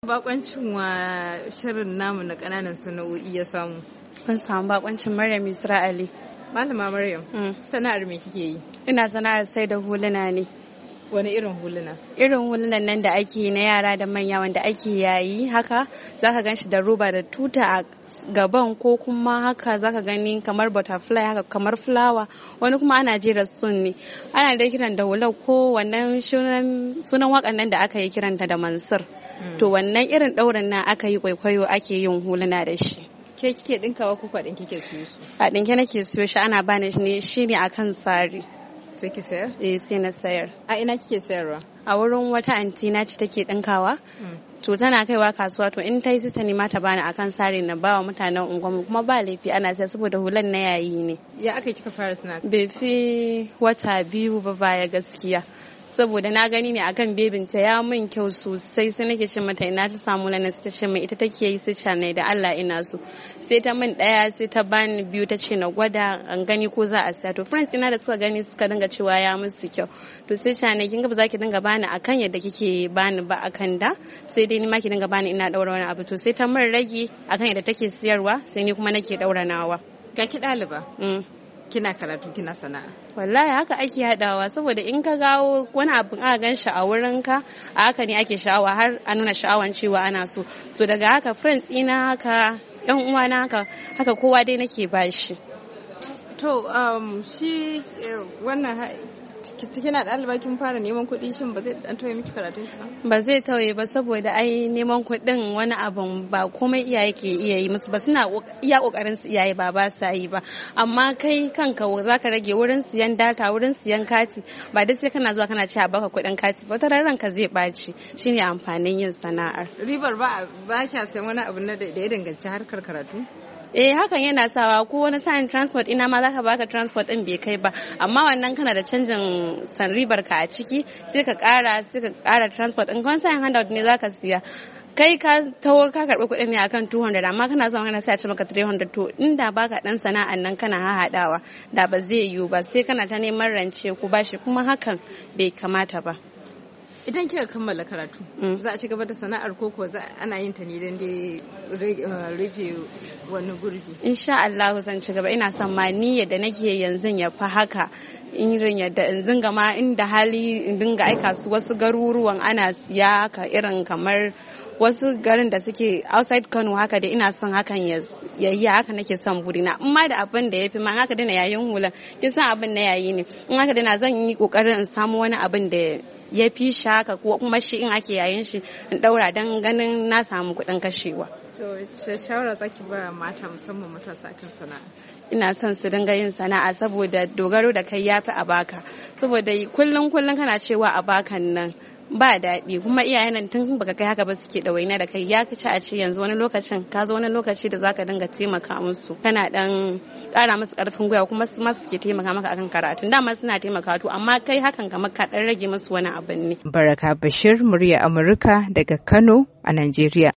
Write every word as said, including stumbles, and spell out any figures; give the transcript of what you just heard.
Bakoncin wa shirin namu na ƙananan sana'o'i ya samu? Kun samu bakoncin Maryam Isra Ali. Malama Maryam, Mm. sana'ar me kike yi? Ina sana'ar sai da huluna ne. Wani irin huluna? Irin hulunan nan da ake yi na yara da manya wanda ake yayi haka zaka gan shi da roba da tuta a gaban, ko kuma haka zaka gani kamar butterfly haka kamar flower, wani kuma ana jera sun ne. Ana da kiran da hular ko wannan sunan sunan wakan nan da aka yi kiranta da Mansur. To wannan irin ɗaurin nan aka yi kwaikwayo ake yin huluna da shi. Ke kike dinkawa ko kwaɗin kike siyo su? A ɗinke nake siyo shi, ana bani shi ne shi ne akan tsari. Sai ki sayar? Eh, sai na sayar. A ina kike sayarwa? A wurin wata anti na ce take ɗinkawa. To tana kaiwa kasuwa, to in ta yi sista ne ma ta bani akan tsari na bawa mutanen unguwarmu, kuma ba laifi ana sayar saboda hulan na yayi ne. Ya aka kika fara sana'a? Bai fi wata biyu ba baya gaskiya. Saboda na gani ne akan bebinta ya min kyau sosai, sai nake ce mata ina ta samu lana, sai ta ce mai ita take yi sai canai da Allah ina so. Sai ta min daya, sai ta bani biyu, ta ce na gwada an gani ko za a siya. To friends ina da suka gani suka dinga cewa ya musu kyau. To sai canai kin ga ba za ki dinga bani akan yadda kike bani ba akan da, sai dai ni ma ki dinga bani ina daura wani abu. To sai ta min rage akan yadda take siyarwa, sai ni kuma nake daura nawa. Ga ki ɗaliba? Mm. Kina karatu kina sana'a? Wallahi haka ake haɗawa, saboda in ka gawo wani abin aka gan shi a wurin ka, a haka ne ake sha'awa har a nuna sha'awan cewa ana so. To daga haka friends ina haka yan uwana haka haka kowa dai nake bashi. To um, shi wannan kina ɗaliba kin fara neman kuɗi, shin ba zai dan tauye miki karatun ki ba? Ba zai tauye ba, saboda ai neman kuɗin wani abun ba komai iyaye ke iya yi musu ba, suna iya kokarin su iyaye ba ba sa yi ba, amma kai kanka zaka rage wurin siyan data, wurin siyan kati, ba dai sai kana zuwa kana ci a baka kuɗin kati ba, wata ranka zai ɓaci. Shine amfanin yin sana'ar. Ribar ba ba kya sayan wani abu na da ya danganci harkar karatu? Eh, hakan yana sawa, ko wani sa'in transport ina ma zaka baka transport din bai kai ba, amma wannan kana da canjin san ribar ka a ciki, sai ka kara sai ka kara transport din. Wani sa'in handout ne zaka siya, kai ka tawo ka karbi kuɗin ne akan two hundred, amma kana son kana sai a ce maka three hundred. To inda baka dan sana'an nan kana hahadawa da ba zai yiwu ba, sai kana ta neman rance ku bashi, kuma hakan bai kamata ba. Idan kika kammala karatu, za a ci gaba da sana'ar koko za ana yin ta ne don dai rufe wani gurbi? Insha Allah zan ci gaba. Ina son ma ni yadda nake yanzu ya fa haka, irin yadda in dinga ma inda hali in dinga aika su wasu garuruwan ana siya haka, irin kamar wasu garin da suke outside Kano haka, da ina son hakan ya yi haka, nake son burina. In ma da abin da ya fi ma haka dana yayin hulan, kin san abin na yayi ne, in haka dana zan yi kokarin in samu wani abin da ya fi shaka, ko kuma shi in ake yayin shi in daura don ganin na samu kuɗin kashewa. To shawara zaki ba mata musamman matasa kan sana'a? Ina son su dinga yin sana'a, saboda dogaro da kai yafi a baka, saboda kullum kullum kana cewa a bakan nan ba daɗi, kuma iyayen nan tun baka kai haka ba suke ɗawaina da kai. Ya kaci a ce yanzu wani lokacin ka zo wani lokaci da zaka dinga taimaka musu, kana dan ƙara musu ƙarfin gwiwa, kuma su ma suke taimaka maka akan karatun. Dama suna taimaka to, amma kai hakan kamar ka dan rage musu wani abin ne. Baraka Bashir, murya Amurka daga Kano a Najeriya.